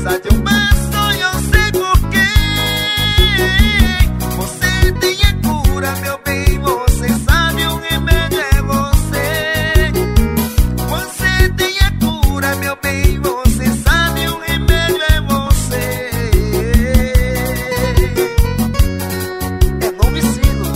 precisa de um beijo, eu sei porquê. Você tem a cura, meu bem, você sabe o remédio é você. Você tem a cura, meu bem, você sabe o remédio é você. É nome sigo.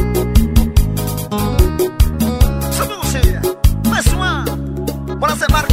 Sobre você, mais uma. Bora ser